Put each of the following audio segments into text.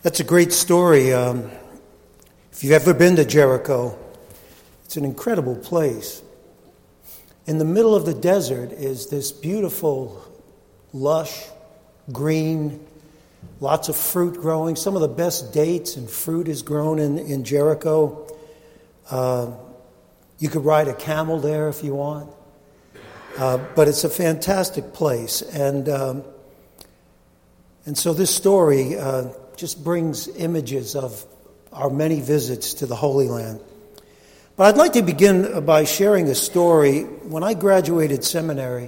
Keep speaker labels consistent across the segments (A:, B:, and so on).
A: That's a great story. If you've ever been to Jericho, it's an incredible place. In the middle of the desert is this beautiful, lush, green, lots of fruit growing. Some of the best dates and fruit is grown in Jericho. You could ride a camel there if you want. But it's a fantastic place. And so this story just brings images of our many visits to the Holy Land. But I'd like to begin by sharing a story. When I graduated seminary,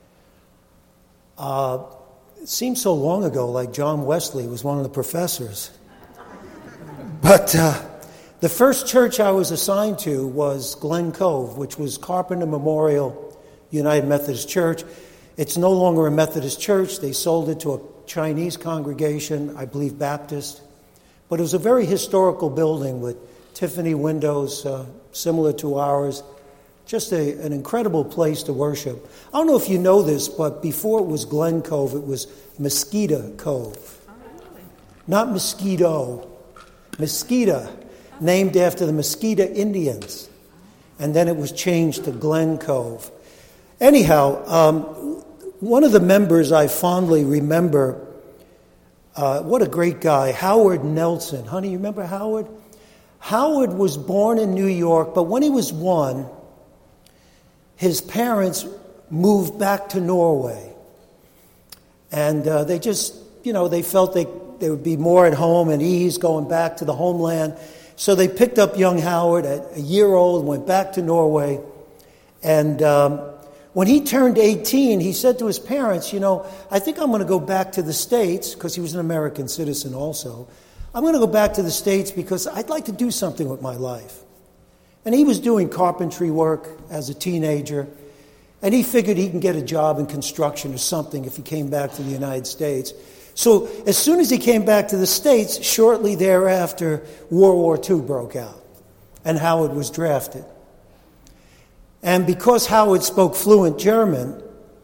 A: it seems so long ago, like John Wesley was one of the professors. But the first church I was assigned to was Glen Cove, which was Carpenter Memorial United Methodist Church. It's no longer a Methodist church. They sold it to a Chinese congregation, I believe Baptist. But it was a very historical building with Tiffany windows similar to ours. Just an incredible place to worship. I don't know if you know this, but before it was Glen Cove, it was Mosquito Cove. Not mosquito, Mosquito, named after the Mosquito Indians. And then it was changed to Glen Cove. Anyhow, one of the members I fondly remember, what a great guy, Howard Nelson. Honey, you remember Howard? Howard was born in New York, but when he was 1, his parents moved back to Norway. And they just, they felt they would be more at home and ease going back to the homeland. So they picked up young Howard at a year old and went back to Norway. And when he turned 18, he said to his parents, I think I'm going to go back to the States, because he was an American citizen also. I'm going to go back to the States because I'd like to do something with my life. And he was doing carpentry work as a teenager, and he figured he can get a job in construction or something if he came back to the United States. So as soon as he came back to the States, shortly thereafter, World War II broke out, and Howard was drafted. And because Howard spoke fluent German,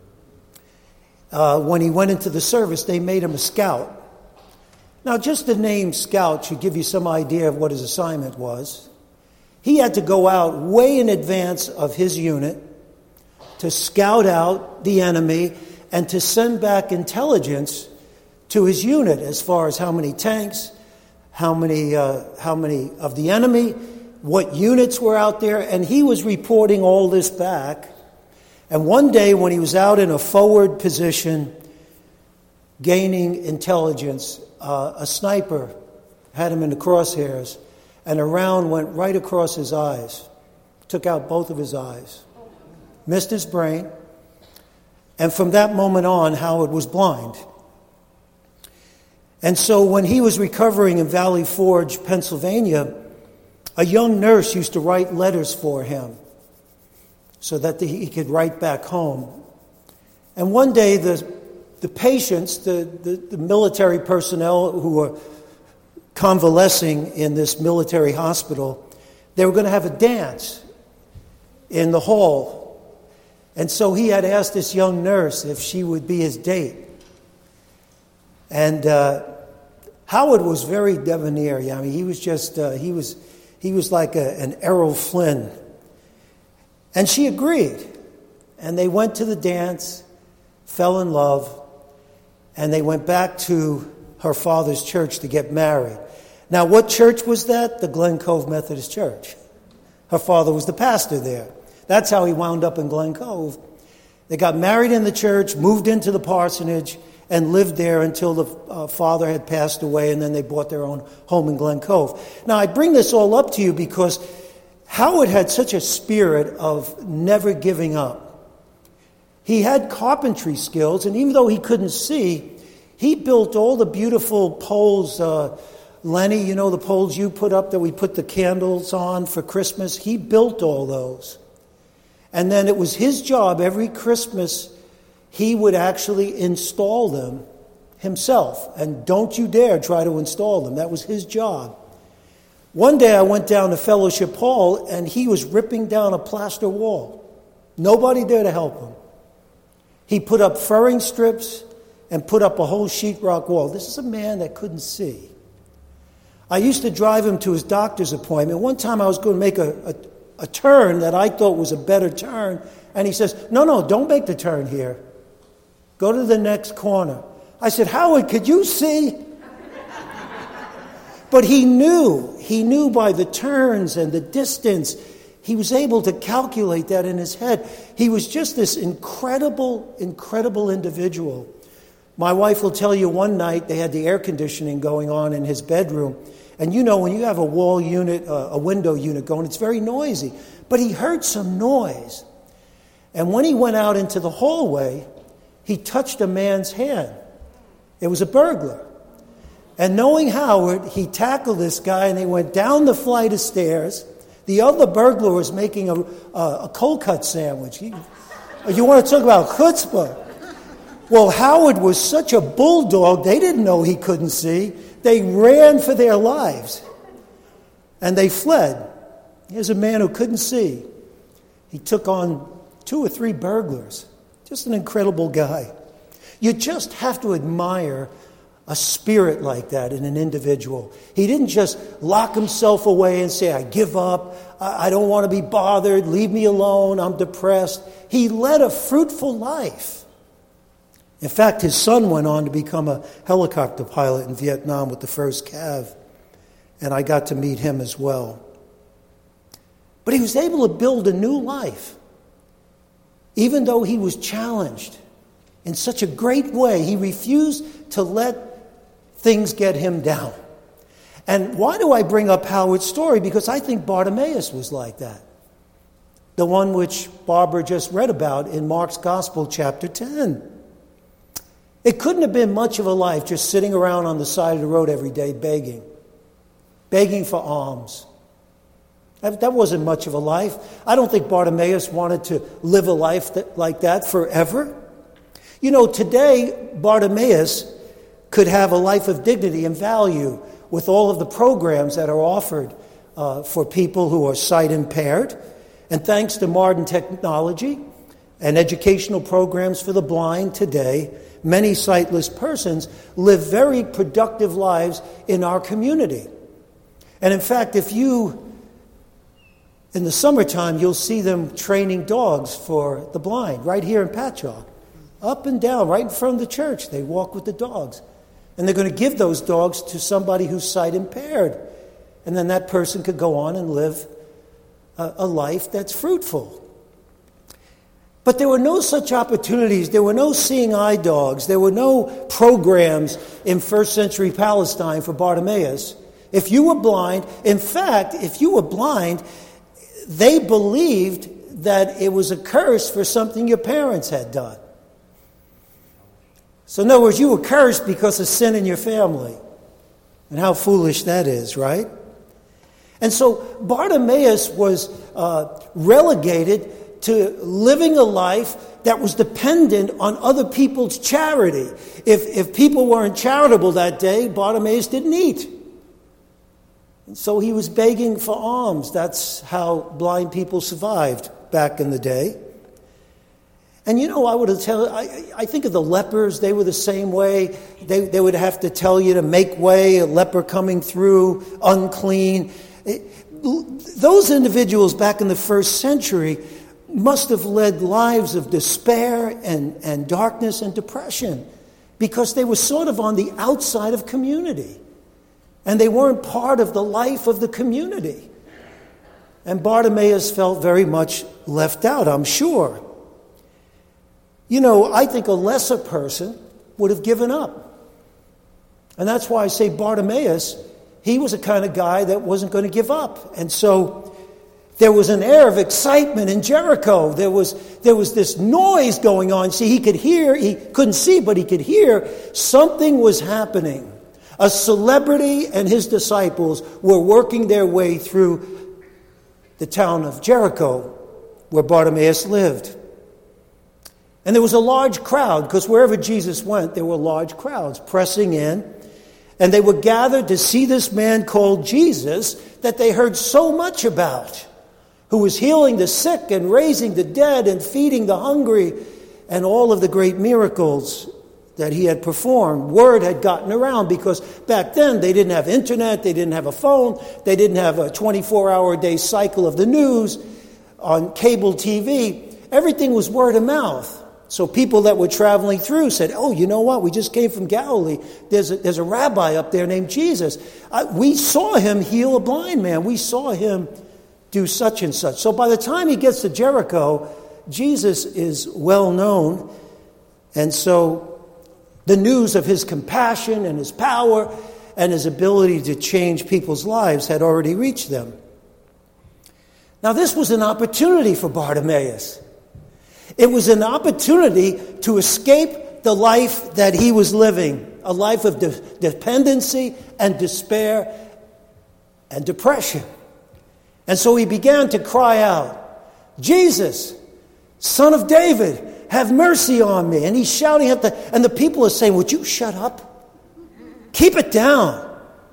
A: when he went into the service, they made him a scout. Now, just the name scout should give you some idea of what his assignment was. He had to go out way in advance of his unit to scout out the enemy and to send back intelligence to his unit as far as how many tanks, how many of the enemy, what units were out there, and he was reporting all this back. And one day when he was out in a forward position gaining intelligence, a sniper had him in the crosshairs, and a round went right across his eyes, took out both of his eyes, missed his brain, and from that moment on, Howard was blind. And so when he was recovering in Valley Forge, Pennsylvania, a young nurse used to write letters for him so that he could write back home. And one day the patients, the military personnel who were convalescing in this military hospital, they were going to have a dance in the hall. And so he had asked this young nurse if she would be his date. And Howard was very debonair. I mean, he was just, he was like an Errol Flynn. And she agreed. And they went to the dance, fell in love, and they went back to her father's church to get married. Now, what church was that? The Glen Cove Methodist Church. Her father was the pastor there. That's how he wound up in Glen Cove. They got married in the church, moved into the parsonage, and lived there until the father had passed away, and then they bought their own home in Glen Cove. Now, I bring this all up to you because Howard had such a spirit of never giving up. He had carpentry skills, and even though he couldn't see, he built all the beautiful poles. Lenny, the poles you put up that we put the candles on for Christmas, he built all those. And then it was his job every Christmas, he would actually install them himself. And don't you dare try to install them. That was his job. One day I went down to Fellowship Hall, and he was ripping down a plaster wall. Nobody there to help him. He put up furring strips and put up a whole sheetrock wall. This is a man that couldn't see. I used to drive him to his doctor's appointment. One time I was going to make a turn that I thought was a better turn, and he says, no, don't make the turn here. Go to the next corner. I said, Howard, could you see? But he knew by the turns and the distance. He was able to calculate that in his head. He was just this incredible individual. My wife will tell you one night they had the air conditioning going on in his bedroom. And you know, when you have a wall unit, a window unit going, it's very noisy. But he heard some noise. And when he went out into the hallway, he touched a man's hand. It was a burglar. And knowing Howard, he tackled this guy and they went down the flight of stairs. The other burglar was making a cold cut sandwich. You want to talk about chutzpah? Well, Howard was such a bulldog, they didn't know he couldn't see. They ran for their lives. And they fled. Here's a man who couldn't see. He took on 2 or 3 burglars. Just an incredible guy. You just have to admire a spirit like that in an individual. He didn't just lock himself away and say, I give up, I don't want to be bothered, leave me alone, I'm depressed. He led a fruitful life. In fact, his son went on to become a helicopter pilot in Vietnam with the 1st Cav, and I got to meet him as well. But he was able to build a new life. Even though he was challenged in such a great way, he refused to let things get him down. And why do I bring up Howard's story? Because I think Bartimaeus was like that. The one which Barbara just read about in Mark's Gospel, chapter 10. It couldn't have been much of a life just sitting around on the side of the road every day begging for alms. That wasn't much of a life. I don't think Bartimaeus wanted to live a life like that forever. You know, today, Bartimaeus could have a life of dignity and value with all of the programs that are offered for people who are sight impaired. And thanks to modern technology and educational programs for the blind today, many sightless persons live very productive lives in our community. And in fact, in the summertime, you'll see them training dogs for the blind right here in Patchogue. Up and down, right in front of the church, they walk with the dogs. And they're going to give those dogs to somebody who's sight impaired. And then that person could go on and live a life that's fruitful. But there were no such opportunities. There were no seeing eye dogs. There were no programs in first century Palestine for Bartimaeus. If you were blind, in fact, if you were blind, they believed that it was a curse for something your parents had done. So in other words, you were cursed because of sin in your family. And how foolish that is, right? And so Bartimaeus was relegated to living a life that was dependent on other people's charity. If people weren't charitable that day, Bartimaeus didn't eat. And so he was begging for alms. That's how blind people survived back in the day. And you know, I think of the lepers. They were the same way. They would have to tell you to make way, a leper coming through, unclean. Those individuals back in the 1st century must have led lives of despair and darkness and depression because they were sort of on the outside of community. And they weren't part of the life of the community. And Bartimaeus felt very much left out, I'm sure. You know, I think a lesser person would have given up. And that's why I say Bartimaeus, he was the kind of guy that wasn't going to give up. And so there was an air of excitement in Jericho. There was this noise going on. See, he could hear, he couldn't see, but he could hear something was happening. A celebrity and his disciples were working their way through the town of Jericho, where Bartimaeus lived. And there was a large crowd, because wherever Jesus went, there were large crowds pressing in. And they were gathered to see this man called Jesus that they heard so much about, who was healing the sick and raising the dead and feeding the hungry, and all of the great miracles that he had performed, word had gotten around, because back then they didn't have internet, they didn't have a phone, they didn't have a 24-hour-a-day cycle of the news on cable TV. Everything was word of mouth. So people that were traveling through said, oh, you know what? We just came from Galilee. There's a rabbi up there named Jesus. We saw him heal a blind man. We saw him do such and such. So by the time he gets to Jericho, Jesus is well known. And so the news of his compassion and his power and his ability to change people's lives had already reached them. Now this was an opportunity for Bartimaeus. It was an opportunity to escape the life that he was living, a life of dependency and despair and depression. And so he began to cry out, Jesus, Son of David, have mercy on me. And he's shouting at and the people are saying, would you shut up? Keep it down.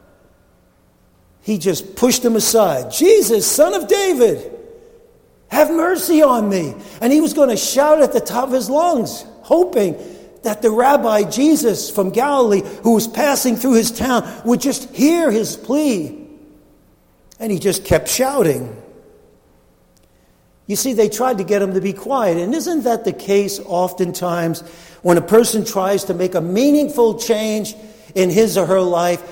A: He just pushed them aside. Jesus, Son of David, have mercy on me. And he was going to shout at the top of his lungs, hoping that the rabbi Jesus from Galilee, who was passing through his town, would just hear his plea. And he just kept shouting. You see, they tried to get him to be quiet. And isn't that the case oftentimes when a person tries to make a meaningful change in his or her life?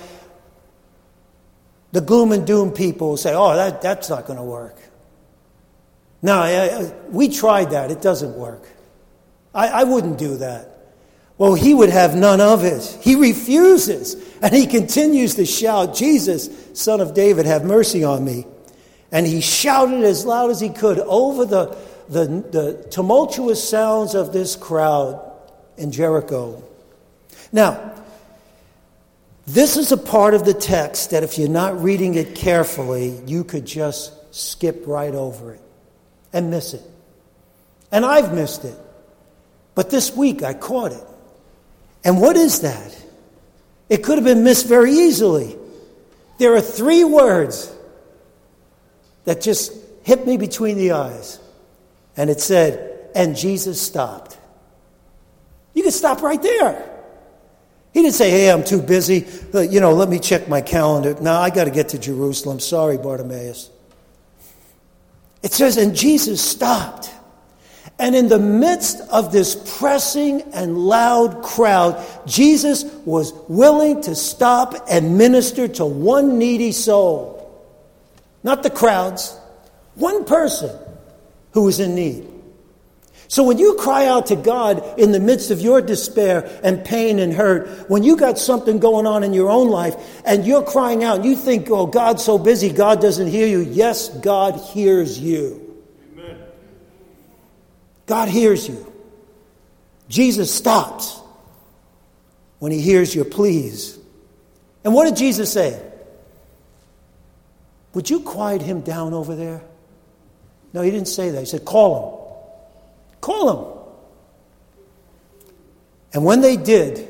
A: The gloom and doom people say, oh, that's not going to work. No, we tried that. It doesn't work. I wouldn't do that. Well, he would have none of it. He refuses. And he continues to shout, Jesus, Son of David, have mercy on me. And he shouted as loud as he could over the tumultuous sounds of this crowd in Jericho. Now, this is a part of the text that if you're not reading it carefully, you could just skip right over it and miss it. And I've missed it. But this week I caught it. And what is that? It could have been missed very easily. There are 3 words that just hit me between the eyes. And it said, and Jesus stopped. You can stop right there. He didn't say, hey, I'm too busy. Let me check my calendar. No, I got to get to Jerusalem. Sorry, Bartimaeus. It says, and Jesus stopped. And in the midst of this pressing and loud crowd, Jesus was willing to stop and minister to one needy soul. Not the crowds. One person who was in need. So when you cry out to God in the midst of your despair and pain and hurt, when you got something going on in your own life and you're crying out and you think, oh, God's so busy, God doesn't hear you. Yes, God hears you. Amen. God hears you. Jesus stops when he hears your pleas. And what did Jesus say? Would you quiet him down over there? No, he didn't say that. He said, call him. Call him. And when they did,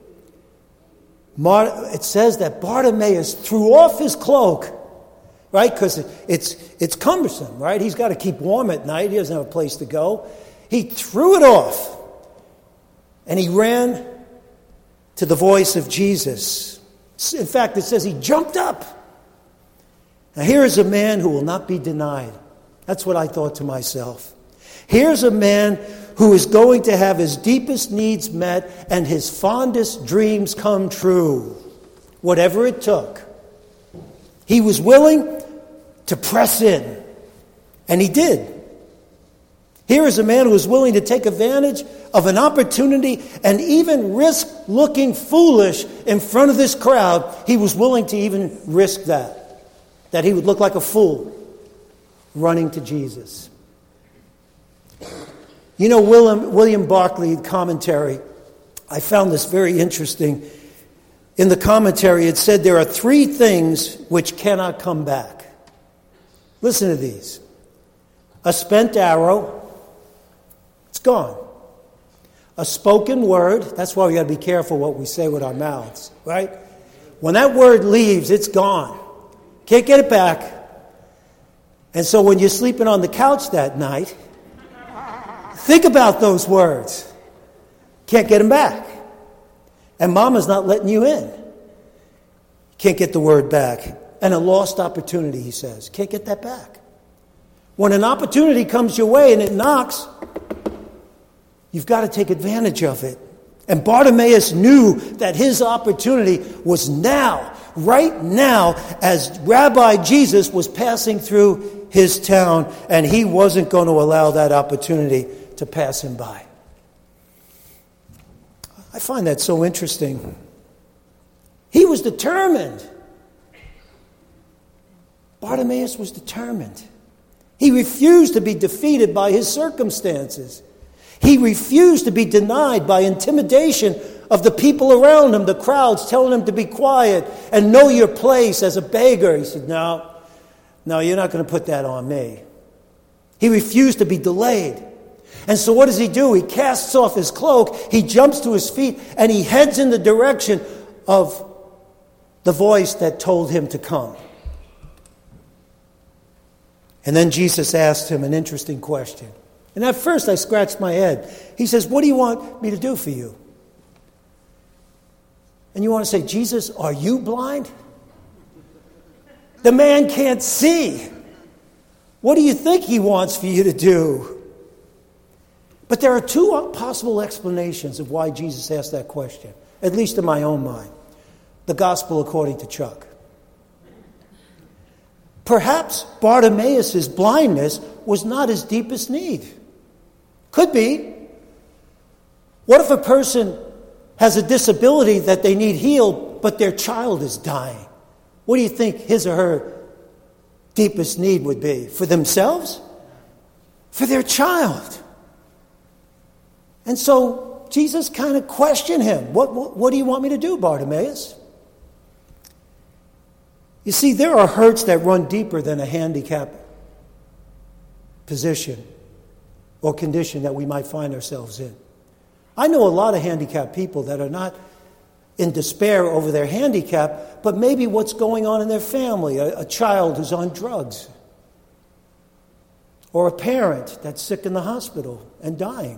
A: it says that Bartimaeus threw off his cloak, right? Because it's cumbersome, right? He's got to keep warm at night. He doesn't have a place to go. He threw it off. And he ran to the voice of Jesus. In fact, it says he jumped up. Now here is a man who will not be denied. That's what I thought to myself. Here's a man who is going to have his deepest needs met and his fondest dreams come true, whatever it took. He was willing to press in, and he did. Here is a man who was willing to take advantage of an opportunity and even risk looking foolish in front of this crowd. He was willing to even risk that he would look like a fool running to Jesus. You know, William Barclay commentary, I found this very interesting. In the commentary, it said there are 3 things which cannot come back. Listen to these. A spent arrow, it's gone. A spoken word, that's why we got to be careful what we say with our mouths, right? When that word leaves, it's gone. Can't get it back. And so when you're sleeping on the couch that night, think about those words. Can't get them back. and mama's not letting you in. Can't get the word back. And a lost opportunity, he says. Can't get that back. When an opportunity comes your way and it knocks, you've got to take advantage of it. And Bartimaeus knew that his opportunity was now, right now, as Rabbi Jesus was passing through his town, and he wasn't going to allow that opportunity to pass him by. I find that so interesting. He was determined. Bartimaeus was determined. He refused to be defeated by his circumstances. He refused to be denied by intimidation of the people around him, the crowds telling him to be quiet and know your place as a beggar. He said, no, you're not going to put that on me. He refused to be delayed. And so what does he do? He casts off his cloak, he jumps to his feet, and he heads in the direction of the voice that told him to come. And then Jesus asked him an interesting question. And at first I scratched my head. He says, what do you want me to do for you? And you want to say, Jesus, are you blind? The man can't see. What do you think he wants for you to do? But there are two possible explanations of why Jesus asked that question, at least in my own mind. The Gospel according to Chuck. Perhaps Bartimaeus' blindness was not his deepest need. Could be. What if a person has a disability that they need healed, but their child is dying? What do you think his or her deepest need would be? For themselves? For their child. And so Jesus kind of questioned him. What do you want me to do, Bartimaeus? You see, there are hurts that run deeper than a handicap position or condition that we might find ourselves in. I know a lot of handicapped people that are not in despair over their handicap, but maybe what's going on in their family, a child who's on drugs, or a parent that's sick in the hospital and dying.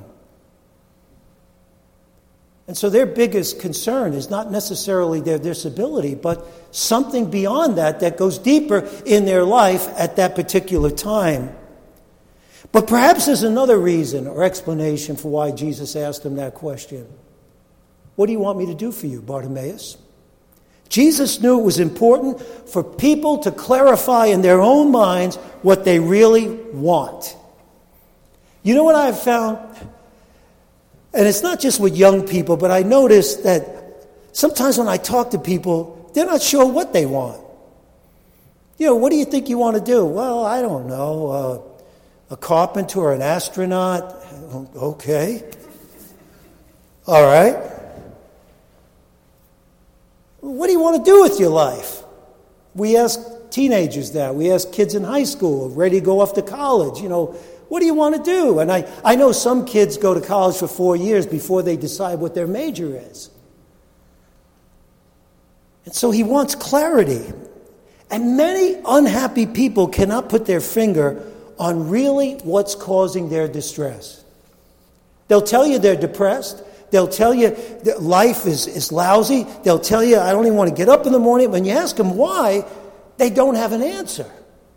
A: And so their biggest concern is not necessarily their disability, but something beyond that goes deeper in their life at that particular time. But perhaps there's another reason or explanation for why Jesus asked him that question. What do you want me to do for you, Bartimaeus? Jesus knew it was important for people to clarify in their own minds what they really want. You know what I've found? And it's not just with young people, but I notice that sometimes when I talk to people, they're not sure what they want. You know, what do you think you want to do? Well, I don't know. A carpenter or an astronaut? Okay. All right. What do you want to do with your life? We ask teenagers that. We ask kids in high school, ready to go off to college. You know, what do you want to do? And I know some kids go to college for 4 years before they decide what their major is. And so he wants clarity. And many unhappy people cannot put their finger on really what's causing their distress. They'll tell you they're depressed. They'll tell you that life is lousy. They'll tell you, I don't even want to get up in the morning. When you ask them why, they don't have an answer.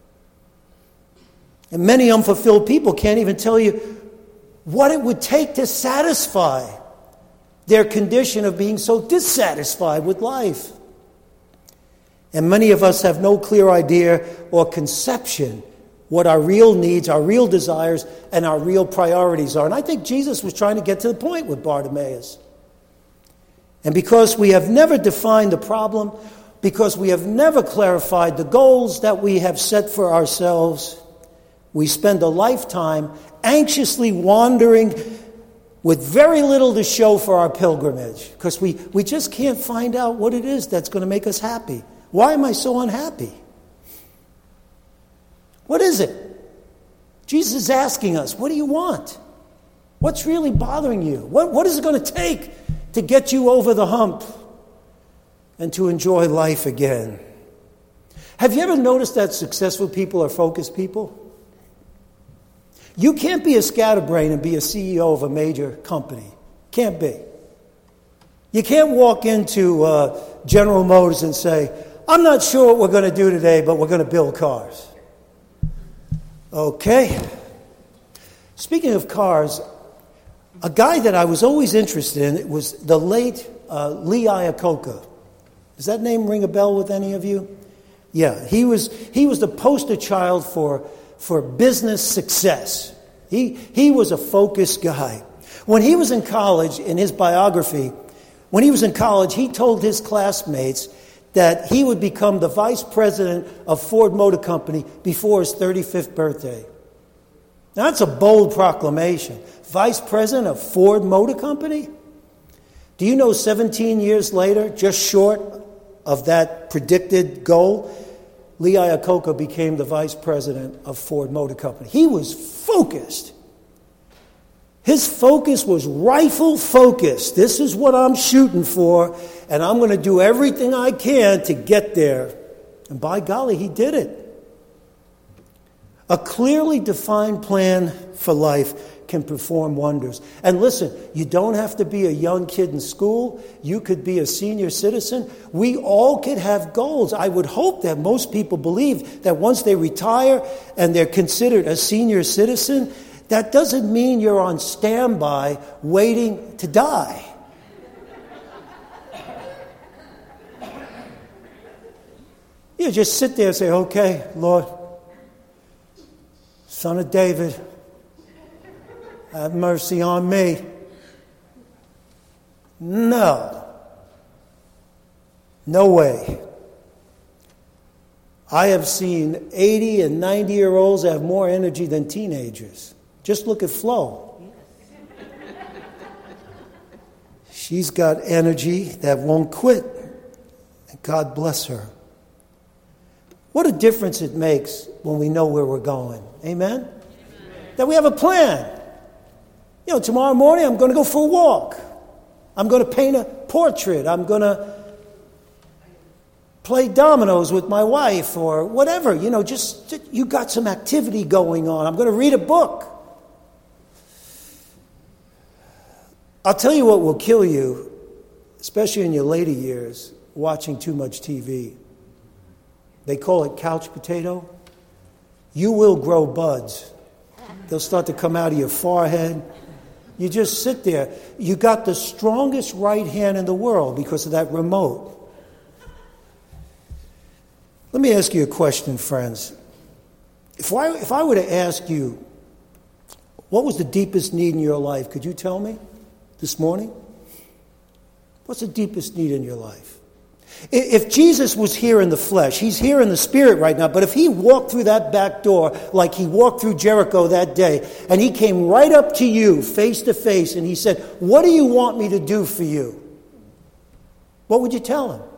A: And many unfulfilled people can't even tell you what it would take to satisfy their condition of being so dissatisfied with life. And many of us have no clear idea or conception what our real needs, our real desires, and our real priorities are. And I think Jesus was trying to get to the point with Bartimaeus. And because we have never defined the problem, because we have never clarified the goals that we have set for ourselves, we spend a lifetime anxiously wandering with very little to show for our pilgrimage, because we just can't find out what it is that's going to make us happy. Why am I so unhappy? What is it? Jesus is asking us, what do you want? What's really bothering you? What is it going to take to get you over the hump and to enjoy life again? Have you ever noticed that successful people are focused people? You can't be a scatterbrain and be a CEO of a major company. Can't be. You can't walk into General Motors and say, I'm not sure what we're going to do today, but we're going to build cars. Okay. Speaking of cars, a guy that I was always interested in was the late Lee Iacocca. Does that name ring a bell with any of you? Yeah, he was the poster child for business success. He was a focused guy. When he was in college, in his biography, when he was in college, he told his classmates that he would become the vice president of Ford Motor Company before his 35th birthday. Now, that's a bold proclamation. Vice president of Ford Motor Company? Do you know 17 years later, just short of that predicted goal, Lee Iacocca became the vice president of Ford Motor Company. He was focused. His focus was rifle focused. This is what I'm shooting for, and I'm going to do everything I can to get there. And by golly, he did it. A clearly defined plan for life can perform wonders. And listen, you don't have to be a young kid in school. You could be a senior citizen. We all could have goals. I would hope that most people believe that once they retire and they're considered a senior citizen, that doesn't mean you're on standby waiting to die. You just sit there and say, okay, Lord, Son of David, have mercy on me. No. No way. I have seen 80 and 90-year-olds have more energy than teenagers. Just look at Flo. She's got energy that won't quit. And God bless her. What a difference it makes when we know where we're going. Amen? Amen. That we have a plan. You know, tomorrow morning I'm going to go for a walk. I'm going to paint a portrait. I'm going to play dominoes with my wife or whatever. You know, just you got some activity going on. I'm going to read a book. I'll tell you what will kill you, especially in your later years, watching too much TV. They call it couch potato. You will grow buds. They'll start to come out of your forehead. You just sit there. You got the strongest right hand in the world because of that remote. Let me ask you a question, friends. If I were to ask you, what was the deepest need in your life? Could you tell me this morning? What's the deepest need in your life? If Jesus was here in the flesh, he's here in the spirit right now, but if he walked through that back door like he walked through Jericho that day, and he came right up to you face to face, and he said, what do you want me to do for you? What would you tell him?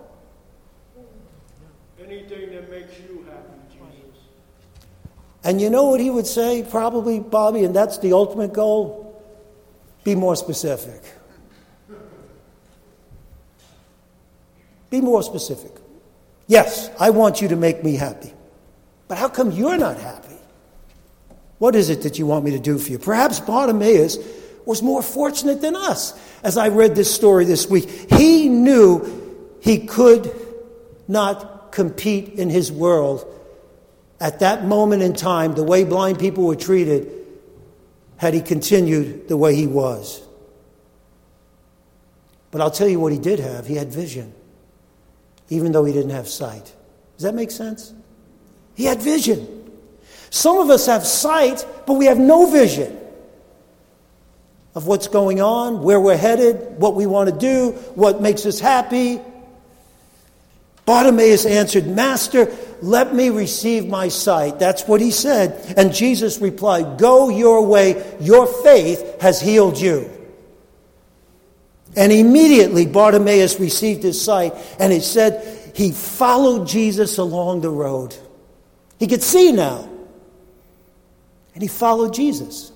B: Anything that makes you happy, Jesus.
A: And you know what he would say, probably, Bobby, and that's the ultimate goal? Be more specific. Be more specific. Yes, I want you to make me happy. But how come you're not happy? What is it that you want me to do for you? Perhaps Bartimaeus was more fortunate than us. As I read this story this week, he knew he could not compete in his world at that moment in time, the way blind people were treated, had he continued the way he was. But I'll tell you what he did have. He had vision. Even though he didn't have sight. Does that make sense? He had vision. Some of us have sight, but we have no vision of what's going on, where we're headed, what we want to do, what makes us happy. Bartimaeus answered, Master, let me receive my sight. That's what he said. And Jesus replied, go your way, your faith has healed you. And immediately Bartimaeus received his sight, and it said he followed Jesus along the road. He could see now. And he followed Jesus.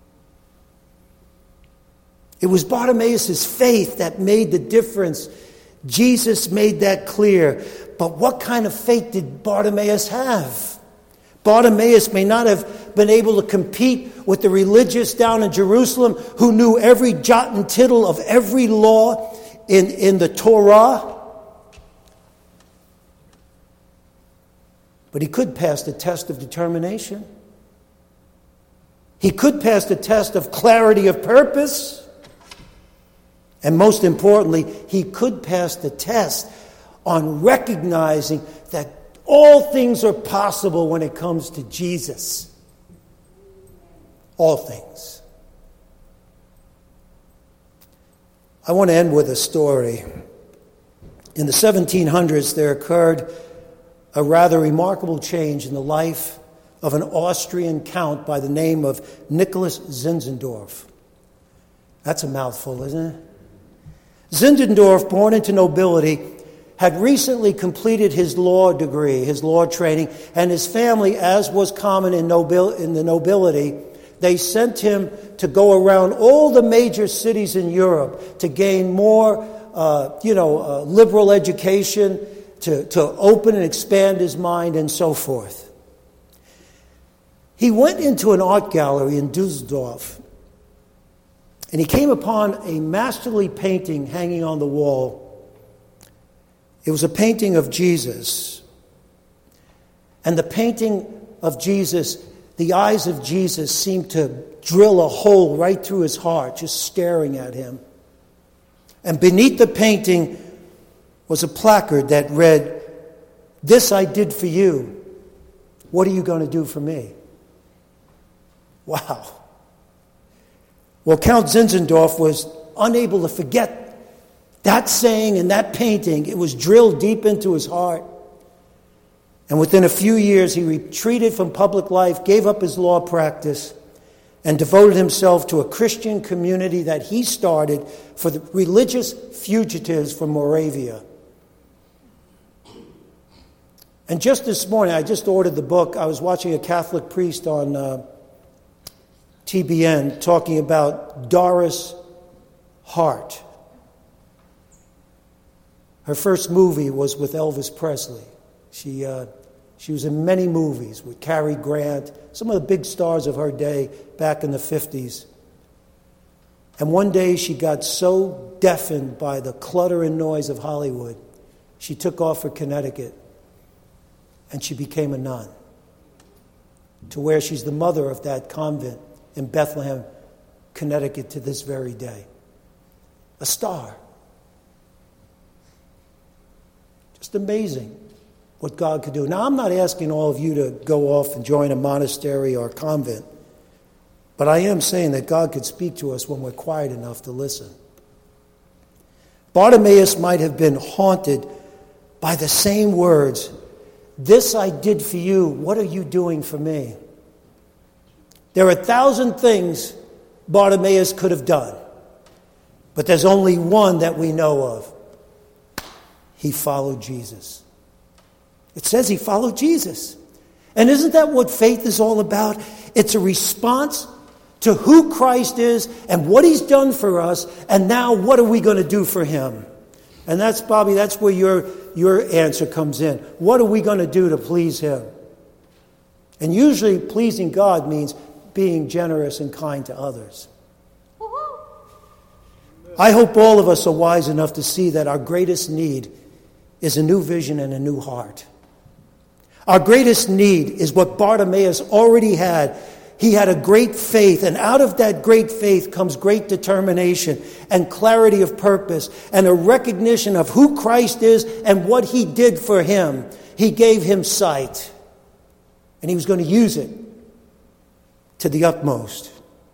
A: It was Bartimaeus' faith that made the difference. Jesus made that clear. But what kind of faith did Bartimaeus have? Bartimaeus may not have been able to compete with the religious down in Jerusalem who knew every jot and tittle of every law in the Torah. But he could pass the test of determination. He could pass the test of clarity of purpose. And most importantly, he could pass the test on recognizing that all things are possible when it comes to Jesus. All things. I want to end with a story. In the 1700s, there occurred a rather remarkable change in the life of an Austrian count by the name of Nicholas Zinzendorf. That's a mouthful, isn't it? Zinzendorf, born into nobility, had recently completed his law degree, his law training, and his family, as was common in the nobility, they sent him to go around all the major cities in Europe to gain more, liberal education, to open and expand his mind, and so forth. He went into an art gallery in Dusseldorf, and he came upon a masterly painting hanging on the wall. It was a painting of Jesus. And the painting of Jesus, the eyes of Jesus seemed to drill a hole right through his heart, just staring at him. And beneath the painting was a placard that read, "This I did for you. What are you going to do for me?" Wow. Well, Count Zinzendorf was unable to forget that saying and that painting. It was drilled deep into his heart. And within a few years, he retreated from public life, gave up his law practice, and devoted himself to a Christian community that he started for the religious fugitives from Moravia. And just this morning, I just ordered the book. I was watching a Catholic priest on TBN talking about Doris Hart. Her first movie was with Elvis Presley. She was in many movies with Cary Grant, some of the big stars of her day back in the 50s. And one day she got so deafened by the clutter and noise of Hollywood, she took off for Connecticut and she became a nun, to where she's the mother of that convent in Bethlehem, Connecticut, to this very day. A star. Just amazing what God could do. Now, I'm not asking all of you to go off and join a monastery or a convent, but I am saying that God could speak to us when we're quiet enough to listen. Bartimaeus might have been haunted by the same words, "This I did for you, what are you doing for me?" There are 1,000 things Bartimaeus could have done, but there's only one that we know of. He followed Jesus. It says he followed Jesus. And isn't that what faith is all about? It's a response to who Christ is and what he's done for us, and now what are we going to do for him? And that's, Bobby, that's where your answer comes in. What are we going to do to please him? And usually pleasing God means being generous and kind to others. I hope all of us are wise enough to see that our greatest need is a new vision and a new heart. Our greatest need is what Bartimaeus already had. He had a great faith, and out of that great faith comes great determination and clarity of purpose and a recognition of who Christ is and what he did for him. He gave him sight, and he was going to use it to the utmost.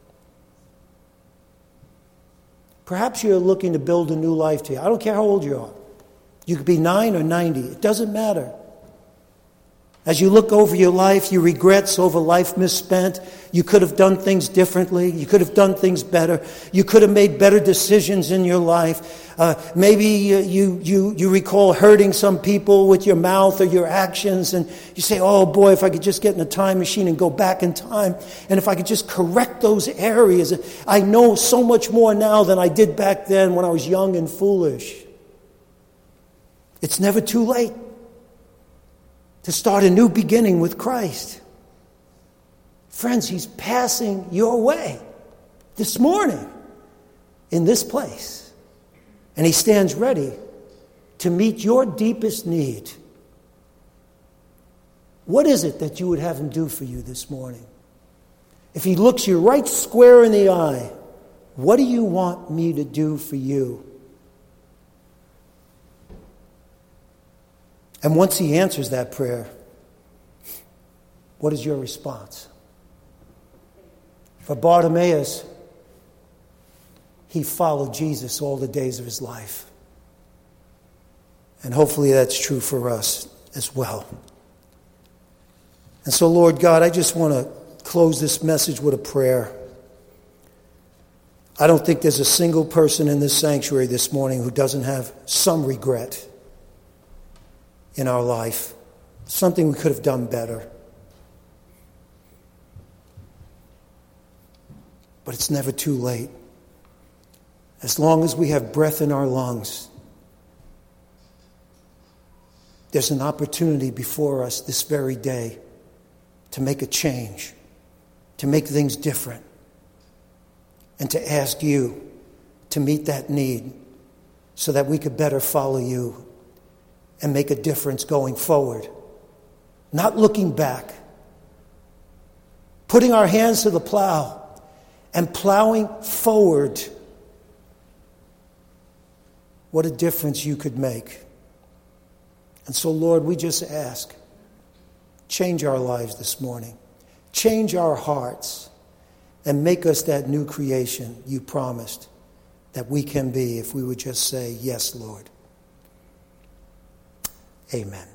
A: Perhaps you're looking to build a new life to you. I don't care how old you are. You could be 9 or 90. It doesn't matter. As you look over your life, you regrets over life misspent. You could have done things differently. You could have done things better. You could have made better decisions in your life. Maybe you recall hurting some people with your mouth or your actions, and you say, "Oh boy, if I could just get in a time machine and go back in time, and if I could just correct those areas, I know so much more now than I did back then when I was young and foolish." It's never too late to start a new beginning with Christ. Friends, he's passing your way this morning in this place. And he stands ready to meet your deepest need. What is it that you would have him do for you this morning? If he looks you right square in the eye, what do you want me to do for you? And once he answers that prayer, what is your response? For Bartimaeus, he followed Jesus all the days of his life. And hopefully that's true for us as well. And so, Lord God, I just want to close this message with a prayer. I don't think there's a single person in this sanctuary this morning who doesn't have some regret in our life. Something we could have done better. But it's never too late. As long as we have breath in our lungs, there's an opportunity before us this very day to make a change, to make things different, and to ask you to meet that need so that we could better follow you and make a difference going forward. Not looking back, putting our hands to the plow and plowing forward. What a difference you could make. And so, Lord, we just ask, change our lives this morning. Change our hearts and make us that new creation you promised that we can be if we would just say, yes, Lord. Amen.